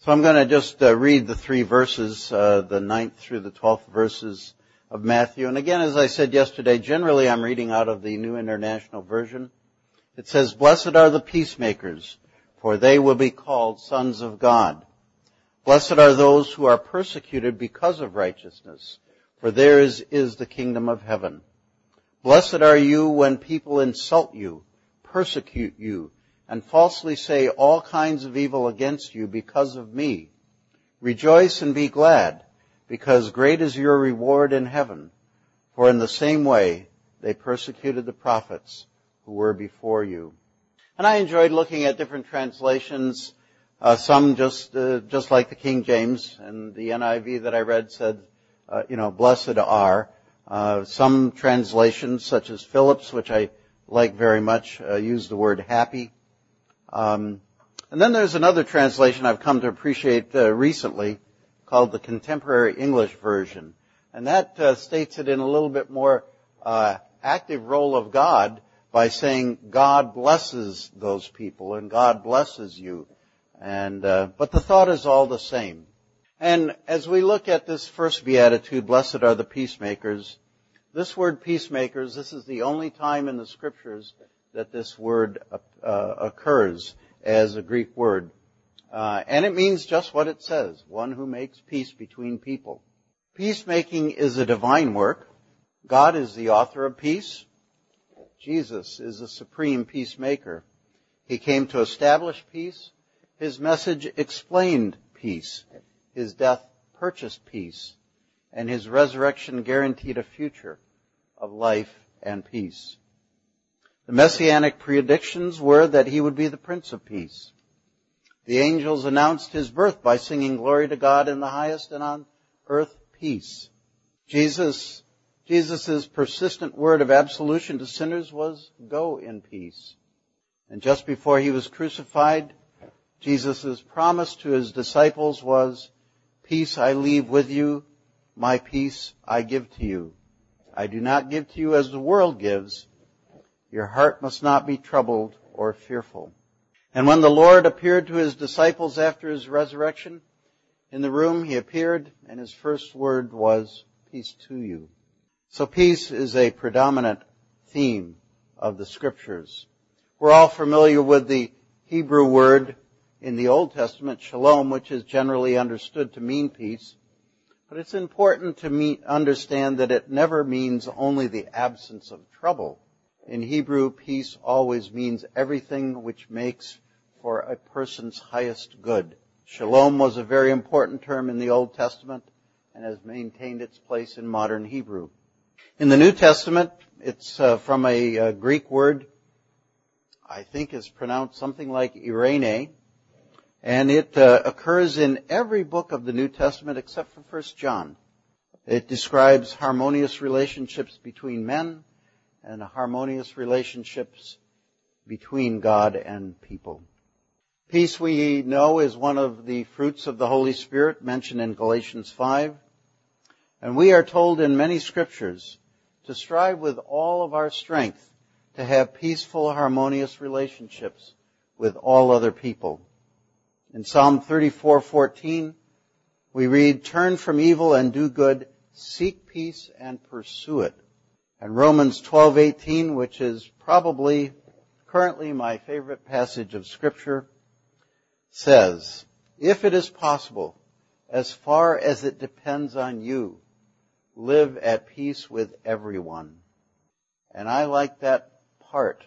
So I'm going to just read the three verses, the 9th through the 12th verses of Matthew. And again, as I said yesterday, generally I'm reading out of the New International Version. It says, "Blessed are the peacemakers, for they will be called sons of God. Blessed are those who are persecuted because of righteousness, for theirs is the kingdom of heaven. Blessed are you when people insult you, persecute you, and falsely say all kinds of evil against you because of me. Rejoice and be glad, because great is your reward in heaven. For in the same way they persecuted the prophets who were before you." And I enjoyed looking at different translations. Some just like the King James, and the NIV that I read said, blessed are. Some translations, such as Phillips, which I like very much, use the word happy. And then there's another translation I've come to appreciate recently called the Contemporary English Version. And that states it in a little bit more active role of God by saying God blesses those people and God blesses you. And but the thought is all the same. And as we look at this first beatitude, blessed are the peacemakers, this word peacemakers, this is the only time in the scriptures that this word occurs as a Greek word. And it means just what it says, one who makes peace between people. Peacemaking is a divine work. God is the author of peace. Jesus is the supreme peacemaker. He came to establish peace. His message explained peace. His death purchased peace. And his resurrection guaranteed a future of life and peace. The messianic predictions were that he would be the Prince of Peace. The angels announced his birth by singing glory to God in the highest and on earth peace. Jesus' persistent word of absolution to sinners was go in peace. And just before he was crucified, Jesus' promise to his disciples was, peace I leave with you, my peace I give to you. I do not give to you as the world gives. Your heart must not be troubled or fearful. And when the Lord appeared to his disciples after his resurrection, in the room he appeared, and his first word was, peace to you. So peace is a predominant theme of the scriptures. We're all familiar with the Hebrew word in the Old Testament, shalom, which is generally understood to mean peace. But it's important to understand that it never means only the absence of trouble. In Hebrew, peace always means everything which makes for a person's highest good. Shalom was a very important term in the Old Testament and has maintained its place in modern Hebrew. In the New Testament, it's from a Greek word, I think is pronounced something like irene, and it occurs in every book of the New Testament except for 1 John. It describes harmonious relationships between men and harmonious relationships between God and people. Peace, we know, is one of the fruits of the Holy Spirit mentioned in Galatians 5. And we are told in many scriptures to strive with all of our strength to have peaceful, harmonious relationships with all other people. In Psalm 34:14, we read, turn from evil and do good, seek peace and pursue it. And Romans 12:18, which is probably currently my favorite passage of Scripture, says, if it is possible, as far as it depends on you, live at peace with everyone. And I like that part,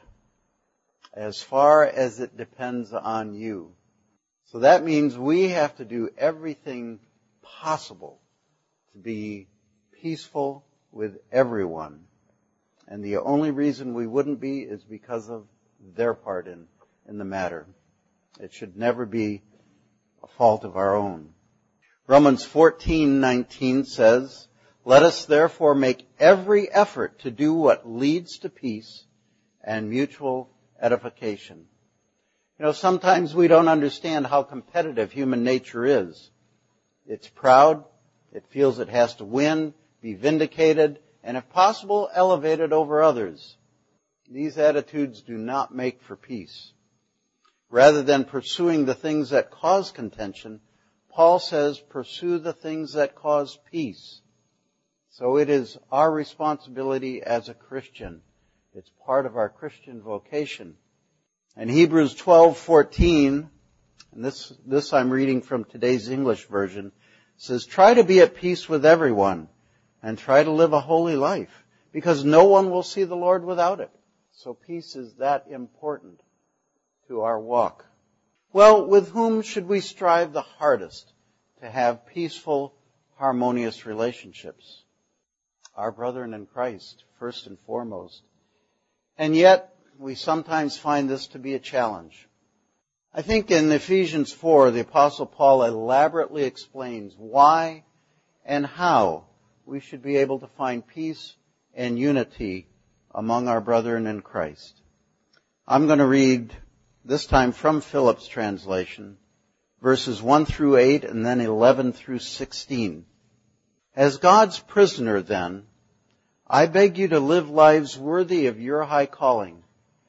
as far as it depends on you. So that means we have to do everything possible to be peaceful with everyone. And the only reason we wouldn't be is because of their part in the matter. It should never be a fault of our own. Romans 14:19 says, let us therefore make every effort to do what leads to peace and mutual edification. Sometimes we don't understand how competitive human nature is. It's proud. It feels it has to win, be vindicated, and if possible, elevated over others. These attitudes do not make for peace. Rather than pursuing the things that cause contention, Paul says, pursue the things that cause peace. So it is our responsibility as a Christian. It's part of our Christian vocation. And Hebrews 12:14, and this I'm reading from today's English version, says, try to be at peace with everyone and try to live a holy life, because no one will see the Lord without it. So peace is that important to our walk. Well, with whom should we strive the hardest to have peaceful, harmonious relationships? Our brethren in Christ, first and foremost. And yet, we sometimes find this to be a challenge. I think in Ephesians 4, the Apostle Paul elaborately explains why and how we should be able to find peace and unity among our brethren in Christ. I'm going to read, this time from Phillips' translation, verses 1 through 8 and then 11 through 16. As God's prisoner, then, I beg you to live lives worthy of your high calling.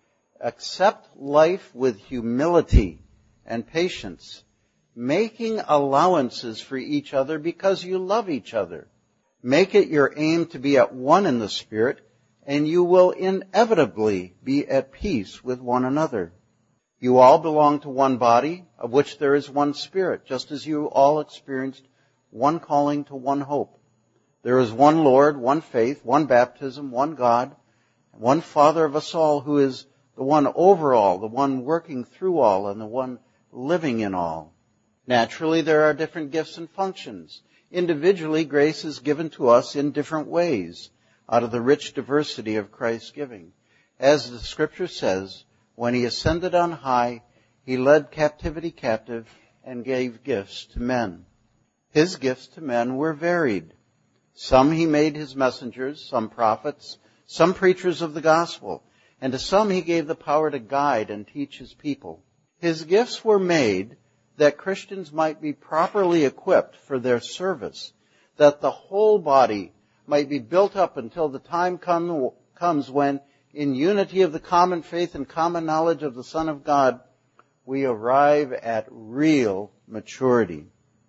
Accept life with humility and patience, making allowances for each other because you love each other. Make it your aim to be at one in the Spirit, and you will inevitably be at peace with one another. You all belong to one body, of which there is one Spirit, just as you all experienced one calling to one hope. There is one Lord, one faith, one baptism, one God, one Father of us all, who is the one over all, the one working through all, and the one living in all. Naturally, there are different gifts and functions. Individually, grace is given to us in different ways, out of the rich diversity of Christ's giving. As the Scripture says, when he ascended on high, he led captivity captive and gave gifts to men. His gifts to men were varied. Some he made his messengers, some prophets, some preachers of the gospel, and to some he gave the power to guide and teach his people. His gifts were made that Christians might be properly equipped for their service, that the whole body might be built up until the time comes when, in unity of the common faith and common knowledge of the Son of God, we arrive at real maturity.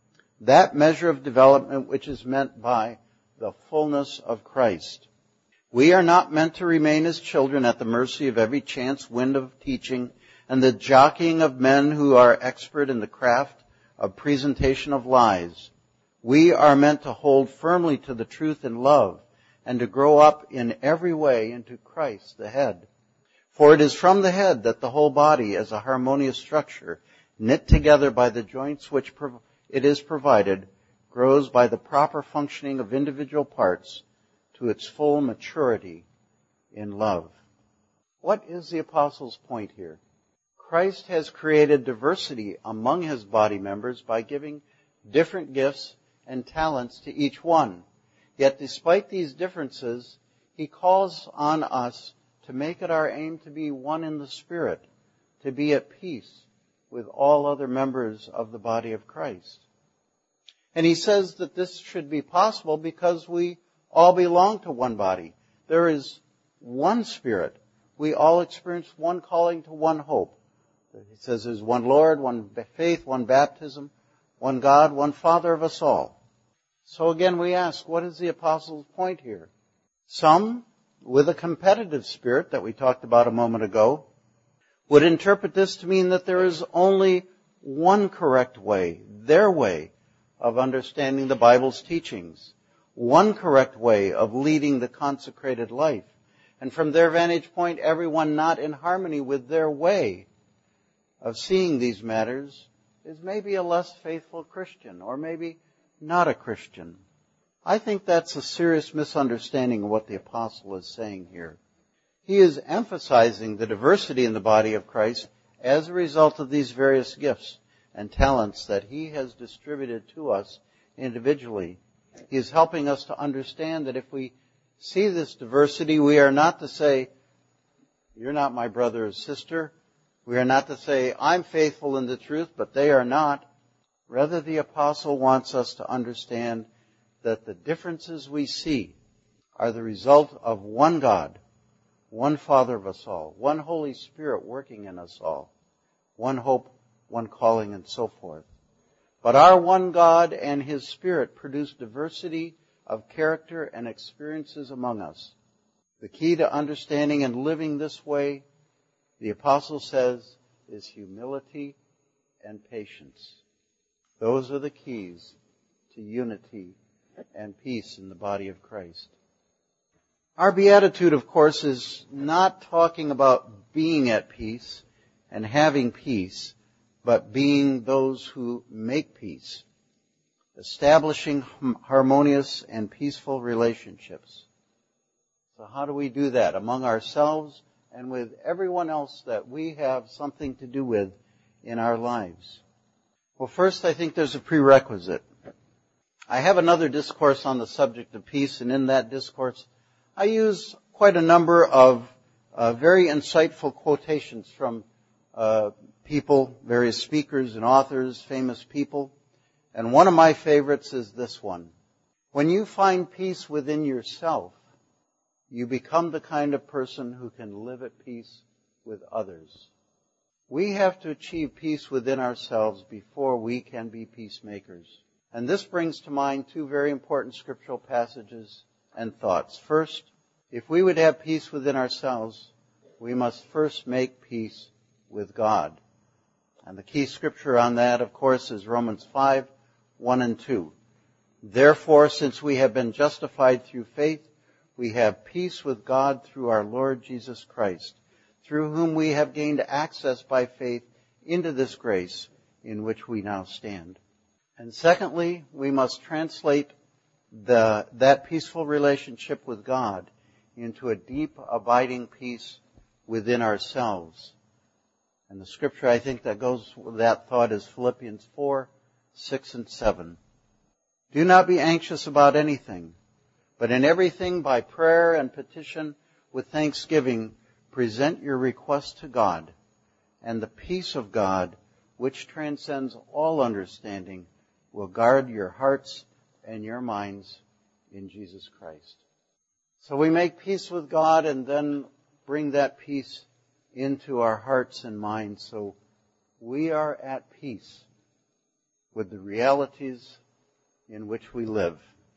That measure of development which is meant by the fullness of Christ. We are not meant to remain as children at the mercy of every chance wind of teaching and the jockeying of men who are expert in the craft of presentation of lies. We are meant to hold firmly to the truth in love and to grow up in every way into Christ, the head. For it is from the head that the whole body, as a harmonious structure, knit together by the joints which it is provided, grows by the proper functioning of individual parts to its full maturity in love. What is the apostle's point here? Christ has created diversity among his body members by giving different gifts and talents to each one. Yet despite these differences, he calls on us to make it our aim to be one in the Spirit, to be at peace with all other members of the body of Christ. And he says that this should be possible because we all belong to one body. There is one Spirit. We all experience one calling to one hope. He says there's one Lord, one faith, one baptism, one God, one Father of us all. So again we ask, what is the apostle's point here? Some, with a competitive spirit that we talked about a moment ago, would interpret this to mean that there is only one correct way, their way, of understanding the Bible's teachings, one correct way of leading the consecrated life. And from their vantage point, everyone not in harmony with their way of seeing these matters is maybe a less faithful Christian, or maybe not a Christian. I think that's a serious misunderstanding of what the apostle is saying here. He is emphasizing the diversity in the body of Christ as a result of these various gifts and talents that he has distributed to us individually. He is helping us to understand that if we see this diversity, we are not to say, you're not my brother or sister. We are not to say, I'm faithful in the truth, but they are not. Rather, the apostle wants us to understand that the differences we see are the result of one God, one Father of us all, one Holy Spirit working in us all, one hope, one calling, and so forth. But our one God and His Spirit produce diversity of character and experiences among us. The key to understanding and living this way, the apostle says, is humility and patience. Those are the keys to unity and peace in the body of Christ. Our beatitude, of course, is not talking about being at peace and having peace, but being those who make peace, establishing harmonious and peaceful relationships. So how do we do that? Among ourselves and with everyone else that we have something to do with in our lives. Well, first, I think there's a prerequisite. I have another discourse on the subject of peace, and in that discourse, I use quite a number of very insightful quotations from people, various speakers and authors, famous people. And one of my favorites is this one. When you find peace within yourself, you become the kind of person who can live at peace with others. We have to achieve peace within ourselves before we can be peacemakers. And this brings to mind two very important scriptural passages and thoughts. First, if we would have peace within ourselves, we must first make peace with God. And the key scripture on that, of course, is Romans 5, 1 and 2. Therefore, since we have been justified through faith, we have peace with God through our Lord Jesus Christ, through whom we have gained access by faith into this grace in which we now stand. And secondly, we must translate that peaceful relationship with God into a deep, abiding peace within ourselves. And the scripture I think that goes with that thought is Philippians 4, 6 and 7. Do not be anxious about anything, but in everything by prayer and petition with thanksgiving, present your requests to God, and the peace of God, which transcends all understanding, will guard your hearts and your minds in Jesus Christ. So we make peace with God and then bring that peace into our hearts and minds so we are at peace with the realities in which we live.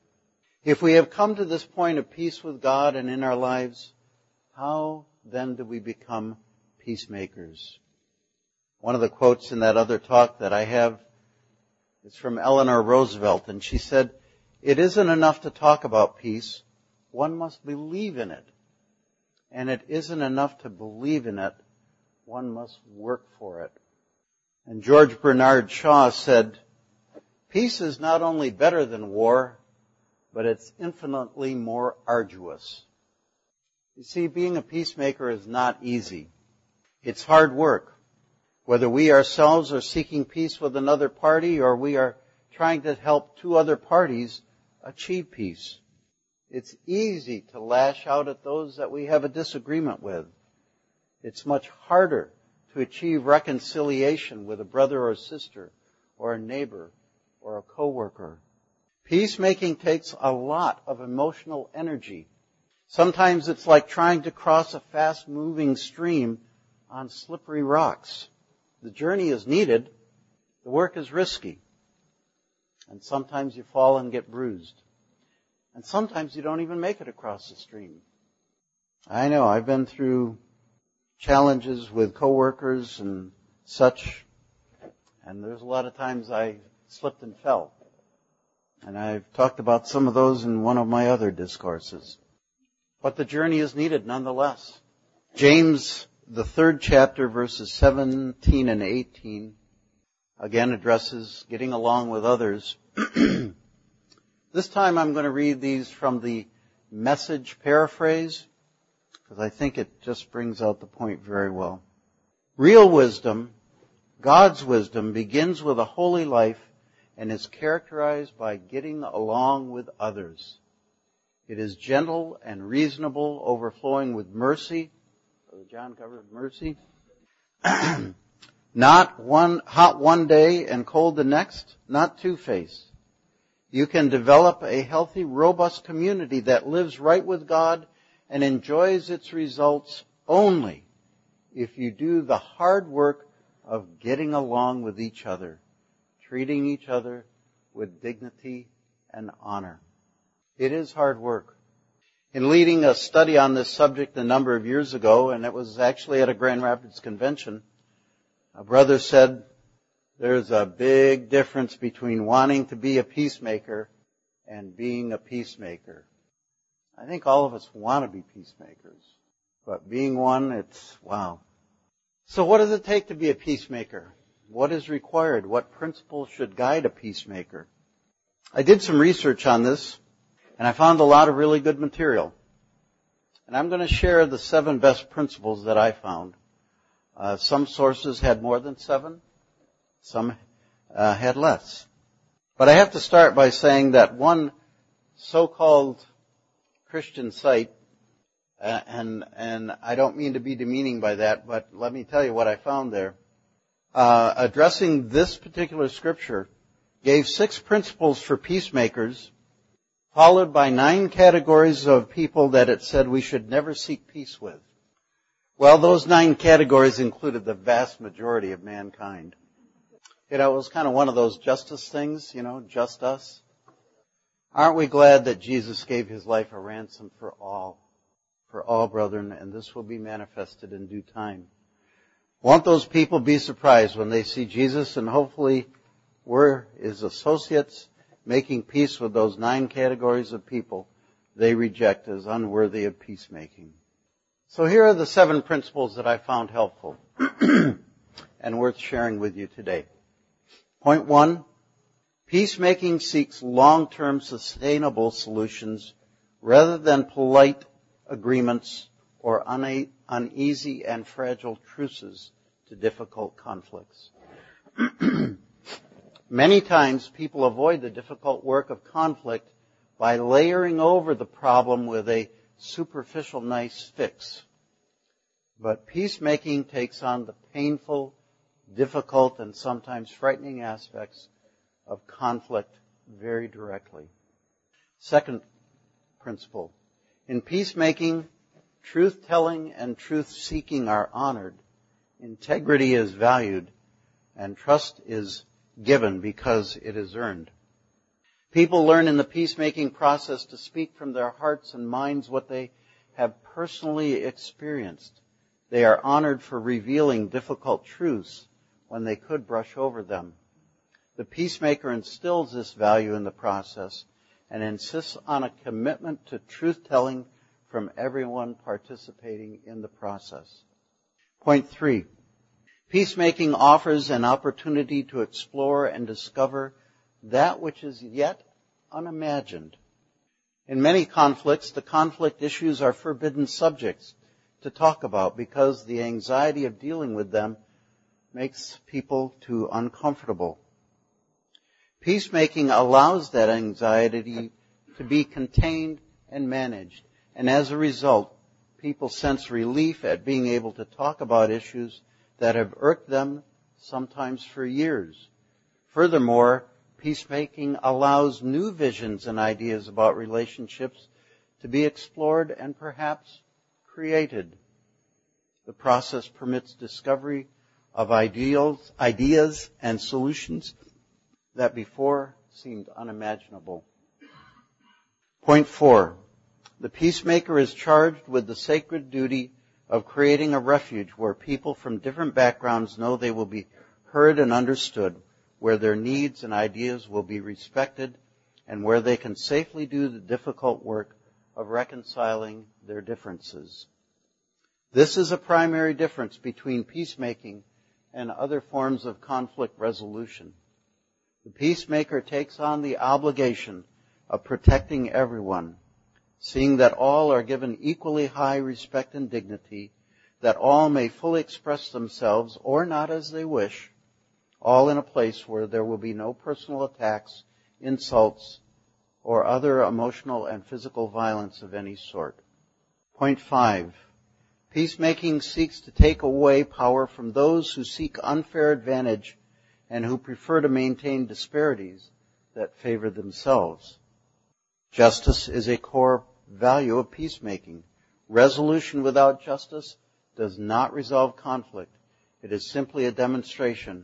If we have come to this point of peace with God and in our lives, how then do we become peacemakers? One of the quotes in that other talk that I have is from Eleanor Roosevelt, and she said, "It isn't enough to talk about peace. One must believe in it. And it isn't enough to believe in it. One must work for it." And George Bernard Shaw said, "Peace is not only better than war, but it's infinitely more arduous." You see, being a peacemaker is not easy. It's hard work. Whether we ourselves are seeking peace with another party or we are trying to help two other parties achieve peace. It's easy to lash out at those that we have a disagreement with. It's much harder to achieve reconciliation with a brother or sister or a neighbor or a coworker. Peacemaking takes a lot of emotional energy. Sometimes it's like trying to cross a fast-moving stream on slippery rocks. The journey is needed. The work is risky. And sometimes you fall and get bruised. And sometimes you don't even make it across the stream. I know, I've been through challenges with coworkers and such, and there's a lot of times I slipped and fell. And I've talked about some of those in one of my other discourses. But the journey is needed nonetheless. James, the 3rd chapter, verses 17 and 18, again addresses getting along with others. This time I'm going to read these from the Message paraphrase, because I think it just brings out the point very well. Real wisdom, God's wisdom, begins with a holy life and is characterized by getting along with others. It is gentle and reasonable, overflowing with mercy. Brother John covered mercy. Not hot one day and cold the next, not two-faced. You can develop a healthy, robust community that lives right with God and enjoys its results only if you do the hard work of getting along with each other, treating each other with dignity and honor. It is hard work. In leading a study on this subject a number of years ago, and it was actually at a Grand Rapids convention, a brother said, there's a big difference between wanting to be a peacemaker and being a peacemaker. I think all of us want to be peacemakers, but being one, it's wow. So what does it take to be a peacemaker? What is required? What principles should guide a peacemaker? I did some research on this, and I found a lot of really good material. And I'm going to share the 7 best principles that I found. Some sources had more than 7. Some had less. But I have to start by saying that one so-called Christian site, and I don't mean to be demeaning by that, but let me tell you what I found there. Addressing this particular scripture, gave 6 principles for peacemakers, followed by 9 categories of people that it said we should never seek peace with. Well, those 9 categories included the vast majority of mankind. It was kind of one of those justice things, just us. Aren't we glad that Jesus gave his life a ransom for all, brethren, and this will be manifested in due time. Won't those people be surprised when they see Jesus, and hopefully we're his associates, making peace with those 9 categories of people they reject as unworthy of peacemaking. So here are the 7 principles that I found helpful and worth sharing with you today. Point 1, peacemaking seeks long-term sustainable solutions rather than polite agreements or uneasy and fragile truces to difficult conflicts. Many times people avoid the difficult work of conflict by layering over the problem with a superficial nice fix. But peacemaking takes on the painful, difficult, and sometimes frightening aspects of conflict very directly. Second principle. In peacemaking, truth-telling and truth-seeking are honored, integrity is valued, and trust is given because it is earned. People learn in the peacemaking process to speak from their hearts and minds what they have personally experienced. They are honored for revealing difficult truths when they could brush over them. The peacemaker instills this value in the process and insists on a commitment to truth-telling from everyone participating in the process. Point 3. Peacemaking offers an opportunity to explore and discover that which is yet unimagined. In many conflicts, the conflict issues are forbidden subjects to talk about because the anxiety of dealing with them makes people too uncomfortable. Peacemaking allows that anxiety to be contained and managed, and as a result, people sense relief at being able to talk about issues that have irked them sometimes for years. Furthermore, peacemaking allows new visions and ideas about relationships to be explored and perhaps created. The process permits discovery of ideas and solutions that before seemed unimaginable. Point 4. The peacemaker is charged with the sacred duty of creating a refuge where people from different backgrounds know they will be heard and understood, where their needs and ideas will be respected, and where they can safely do the difficult work of reconciling their differences. This is a primary difference between peacemaking and other forms of conflict resolution. The peacemaker takes on the obligation of protecting everyone, seeing that all are given equally high respect and dignity, that all may fully express themselves or not as they wish, all in a place where there will be no personal attacks, insults, or other emotional and physical violence of any sort. Point 5. Peacemaking seeks to take away power from those who seek unfair advantage and who prefer to maintain disparities that favor themselves. Justice is a core value of peacemaking. Resolution without justice does not resolve conflict. It is simply a demonstration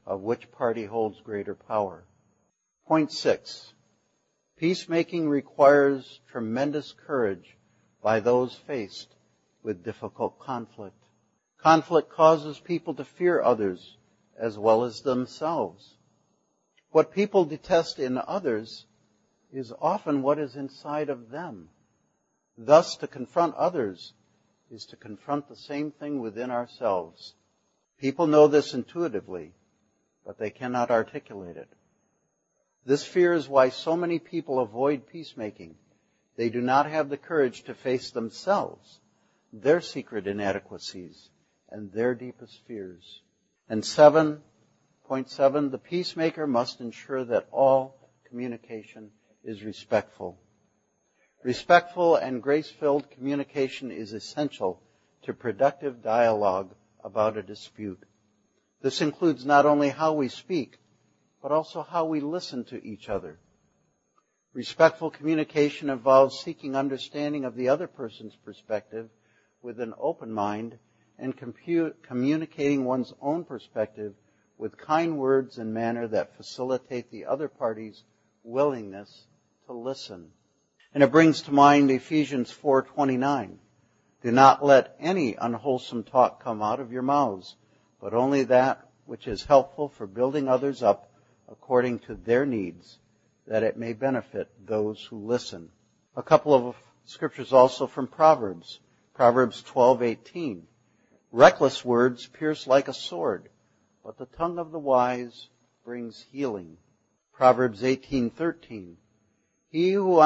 of which party holds greater power. Point 6. Peacemaking requires tremendous courage by those faced with difficult conflict. Conflict causes people to fear others as well as themselves. What people detest in others is often what is inside of them. Thus, to confront others is to confront the same thing within ourselves. People know this intuitively, but they cannot articulate it. This fear is why so many people avoid peacemaking. They do not have the courage to face themselves, their secret inadequacies, and their deepest fears. And 7.7, the peacemaker must ensure that all communication is respectful. Respectful and grace-filled communication is essential to productive dialogue about a dispute. This includes not only how we speak, but also how we listen to each other. Respectful communication involves seeking understanding of the other person's perspective with an open mind and communicating one's own perspective with kind words and manner that facilitate the other party's willingness to listen. And it brings to mind Ephesians 4:29. Do not let any unwholesome talk come out of your mouths, but only that which is helpful for building others up according to their needs, that it may benefit those who listen. A couple of scriptures also from Proverbs. Proverbs 12:18. Reckless words pierce like a sword, but the tongue of the wise brings healing. Proverbs 18:13. He who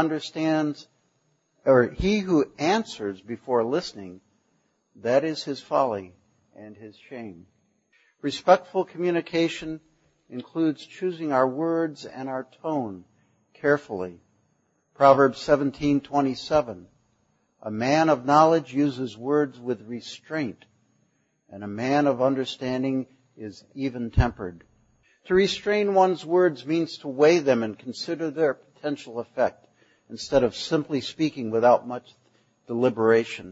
answers before listening, that is his folly and his shame. Respectful communication includes choosing our words and our tone carefully. Proverbs 17:27. A man of knowledge uses words with restraint, and a man of understanding is even-tempered. To restrain one's words means to weigh them and consider their potential effect, instead of simply speaking without much deliberation.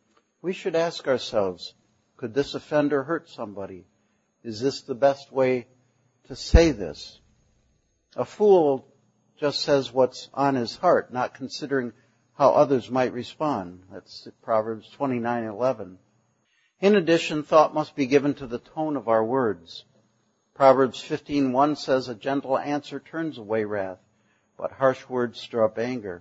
We should ask ourselves, could this offend or hurt somebody? Is this the best way to say this? A fool just says what's on his heart, not considering how others might respond. That's Proverbs 29:11. In addition, thought must be given to the tone of our words. Proverbs 15:1 says, a gentle answer turns away wrath, but harsh words stir up anger.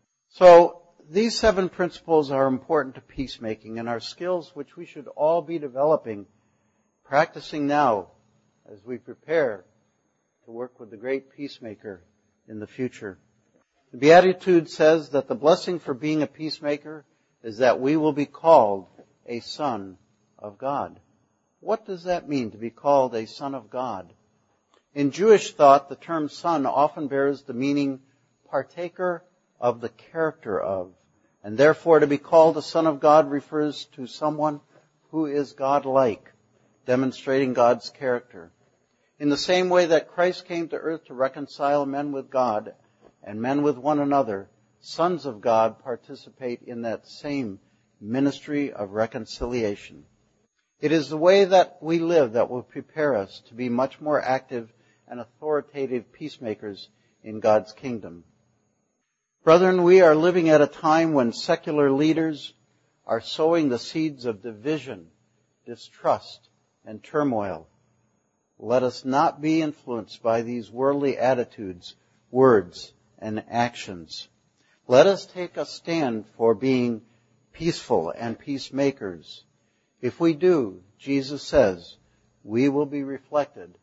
So, these 7 principles are important to peacemaking and are skills which we should all be developing, practicing now as we prepare to work with the great peacemaker in the future. The Beatitude says that the blessing for being a peacemaker is that we will be called a son of God. What does that mean, to be called a son of God? In Jewish thought, the term son often bears the meaning partaker of the character of, and therefore to be called a son of God refers to someone who is God-like, demonstrating God's character. In the same way that Christ came to earth to reconcile men with God and men with one another, sons of God participate in that same ministry of reconciliation. It is the way that we live that will prepare us to be much more active and authoritative peacemakers in God's kingdom. Brethren, we are living at a time when secular leaders are sowing the seeds of division, distrust, and turmoil. Let us not be influenced by these worldly attitudes, words, and actions. Let us take a stand for being peaceful and peacemakers. If we do, Jesus says, we will be recognized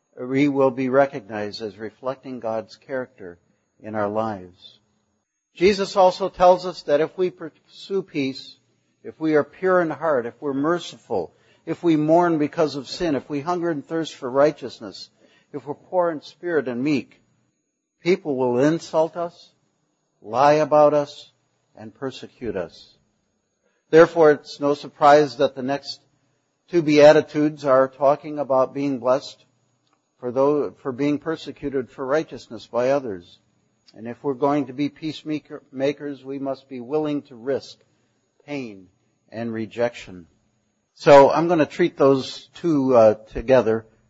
as reflecting God's character in our lives. Jesus also tells us that if we pursue peace, if we are pure in heart, if we're merciful, if we mourn because of sin, if we hunger and thirst for righteousness, if we're poor in spirit and meek, people will insult us, lie about us, and persecute us. Therefore, it's no surprise that the next 2 Beatitudes are talking about being blessed for being persecuted for righteousness by others. And if we're going to be peacemakers, we must be willing to risk pain and rejection. So I'm going to treat those 2 together.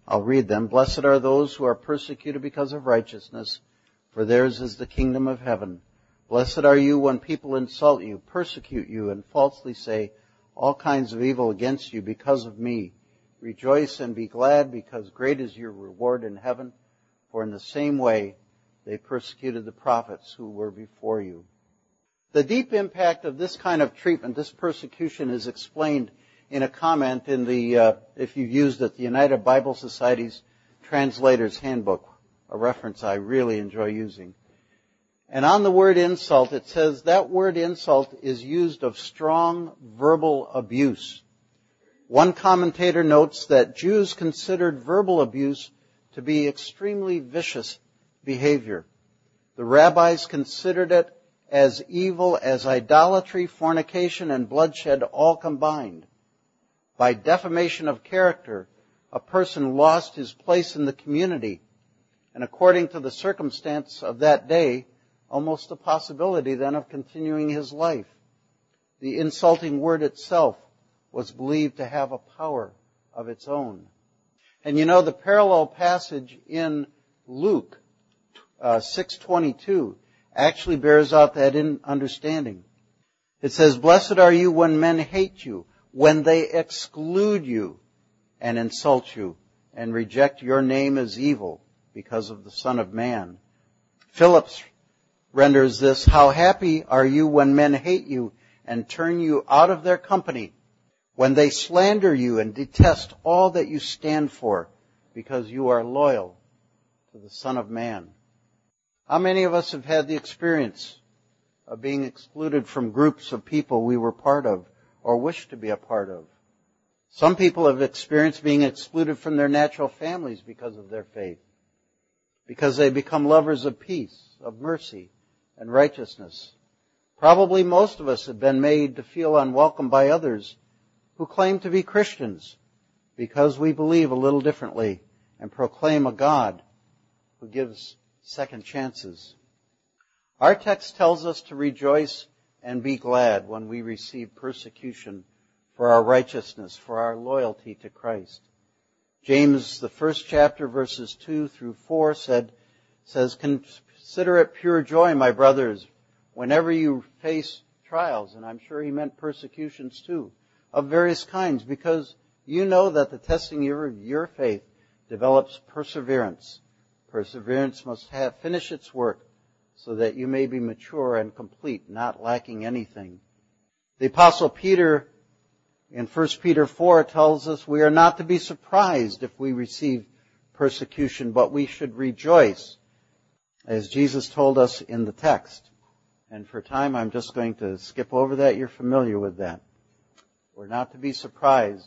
I'll read them. Blessed are those who are persecuted because of righteousness, for theirs is the kingdom of heaven. Blessed are you when people insult you, persecute you, and falsely say all kinds of evil against you because of me. Rejoice and be glad, because great is your reward in heaven, for in the same way they persecuted the prophets who were before you. The deep impact of this kind of treatment, this persecution, is explained in a comment in the, if you've used it, the United Bible Society's Translator's Handbook, a reference I really enjoy using. And on the word insult, it says that word insult is used of strong verbal abuse. One commentator notes that Jews considered verbal abuse to be extremely vicious behavior. The rabbis considered it as evil as idolatry, fornication, and bloodshed all combined. By defamation of character, a person lost his place in the community, and according to the circumstance of that day, almost a possibility then of continuing his life. The insulting word itself was believed to have a power of its own. And you know, the parallel passage in Luke 6:22 actually bears out that understanding. It says, "Blessed are you when men hate you, when they exclude you and insult you and reject your name as evil because of the Son of Man." Phillips renders this, "How happy are you when men hate you and turn you out of their company, when they slander you and detest all that you stand for because you are loyal to the Son of Man." How many of us have had the experience of being excluded from groups of people we were part of or wish to be a part of? Some people have experienced being excluded from their natural families because of their faith, because they become lovers of peace, of mercy, and righteousness. Probably most of us have been made to feel unwelcome by others who claim to be Christians because we believe a little differently and proclaim a God who gives second chances. Our text tells us to rejoice and be glad when we receive persecution for our righteousness, for our loyalty to Christ. James, the first chapter, verses 2 through 4 says, "Consider it pure joy, my brothers, whenever you face trials," and I'm sure he meant persecutions too, "of various kinds, because you know that the testing of your faith develops perseverance. Perseverance must finish its work so that you may be mature and complete, not lacking anything." The Apostle Peter in 1 Peter 4 tells us we are not to be surprised if we receive persecution, but we should rejoice, as Jesus told us in the text. And for time, I'm just going to skip over that. You're familiar with that. We're not to be surprised.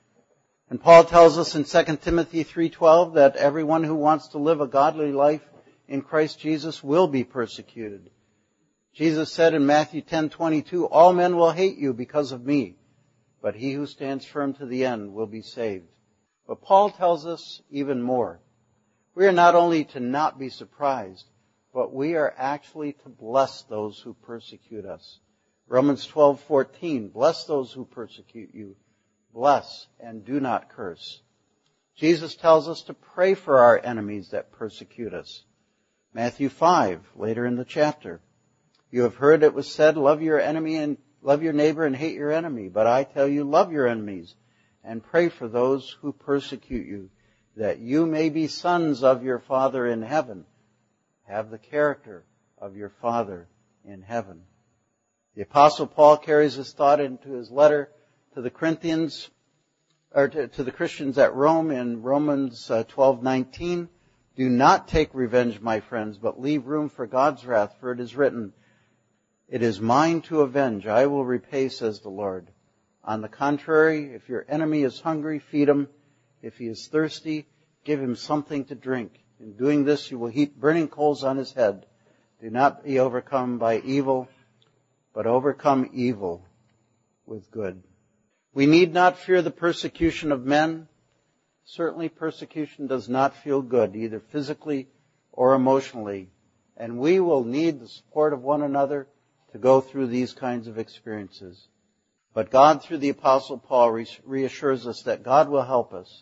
And Paul tells us in 2 Timothy 3:12 that everyone who wants to live a godly life in Christ Jesus will be persecuted. Jesus said in Matthew 10:22, "All men will hate you because of me, but he who stands firm to the end will be saved." But Paul tells us even more. We are not only to not be surprised, but we are actually to bless those who persecute us. Romans 12:14, "Bless those who persecute you. Bless and do not curse." Jesus tells us to pray for our enemies that persecute us. Matthew 5, later in the chapter, "You have heard it was said, love your enemy and love your neighbor and hate your enemy. But I tell you, love your enemies and pray for those who persecute you, that you may be sons of your Father in heaven. Have the character of your Father in heaven." The Apostle Paul carries this thought into his letter to the Corinthians, or to the Christians at Rome in Romans 12:19. "Do not take revenge, my friends, but leave room for God's wrath, for it is written, 'It is mine to avenge, I will repay, says the Lord.' On the contrary, if your enemy is hungry, feed him. If he is thirsty, give him something to drink. In doing this, you will heap burning coals on his head. Do not be overcome by evil, but overcome evil with good." We need not fear the persecution of men. Certainly persecution does not feel good, either physically or emotionally. And we will need the support of one another to go through these kinds of experiences. But God, through the Apostle Paul, reassures us that God will help us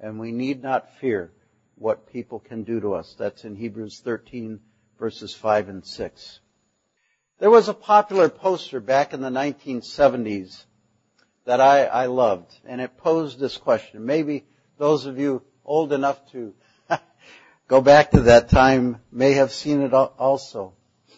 and we need not fear what people can do to us. That's in Hebrews 13, verses 5 and 6. There was a popular poster back in the 1970s that I loved, and it posed this question. Maybe those of you old enough to go back to that time may have seen it also.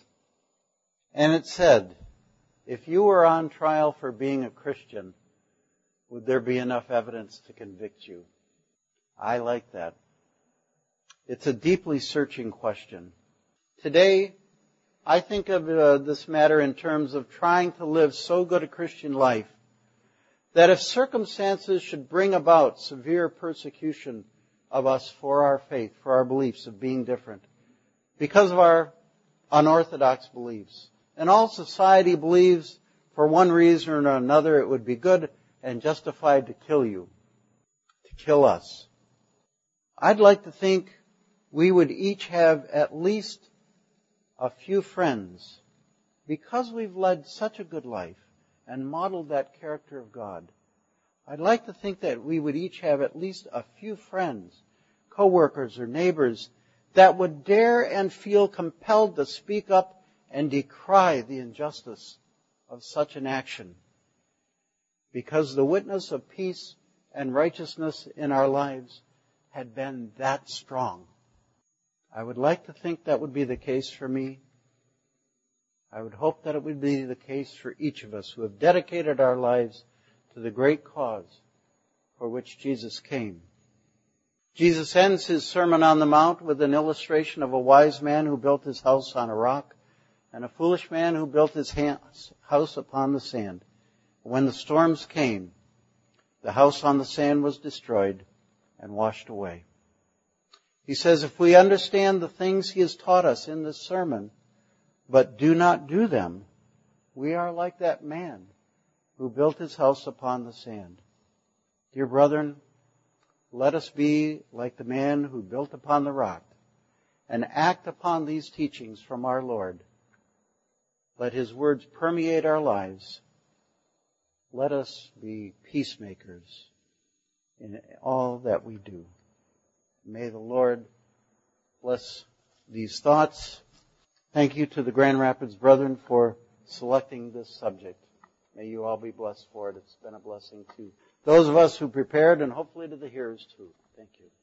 And it said, if you were on trial for being a Christian, would there be enough evidence to convict you? I like that. It's a deeply searching question. Today, I think of this matter in terms of trying to live so good a Christian life that if circumstances should bring about severe persecution of us for our faith, for our beliefs of being different, because of our unorthodox beliefs, and all society believes for one reason or another it would be good and justified to kill you, to kill us. I'd like to think we would each have at least a few friends, because we've led such a good life and modeled that character of God. I'd like to think that we would each have at least a few friends, co-workers or neighbors, that would dare and feel compelled to speak up and decry the injustice of such an action. Because the witness of peace and righteousness in our lives had been that strong. I would like to think that would be the case for me. I would hope that it would be the case for each of us who have dedicated our lives to the great cause for which Jesus came. Jesus ends his Sermon on the Mount with an illustration of a wise man who built his house on a rock and a foolish man who built his house upon the sand. When the storms came, the house on the sand was destroyed and washed away. He says, if we understand the things he has taught us in this sermon, but do not do them, we are like that man who built his house upon the sand. Dear brethren, let us be like the man who built upon the rock and act upon these teachings from our Lord. Let his words permeate our lives. Let us be peacemakers in all that we do. May the Lord bless these thoughts. Thank you to the Grand Rapids brethren for selecting this subject. May you all be blessed for it. It's been a blessing to those of us who prepared and hopefully to the hearers too. Thank you.